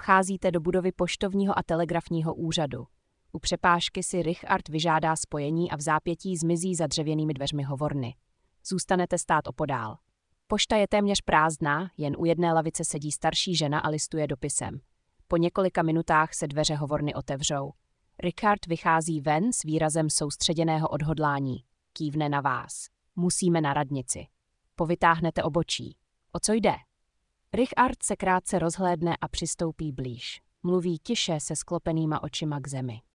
Vcházíte do budovy poštovního a telegrafního úřadu. U přepážky si Richard vyžádá spojení a v zápětí zmizí za dřevěnými dveřmi hovorny. Zůstanete stát opodál. Pošta je téměř prázdná, jen u jedné lavice sedí starší žena a listuje dopisem. Po několika minutách se dveře hovorny otevřou. Richard vychází ven s výrazem soustředěného odhodlání. Kývne na vás. Musíme na radnici. Povytáhnete obočí. O co jde? Richard se krátce rozhlédne a přistoupí blíž. Mluví tiše se sklopenýma očima k zemi.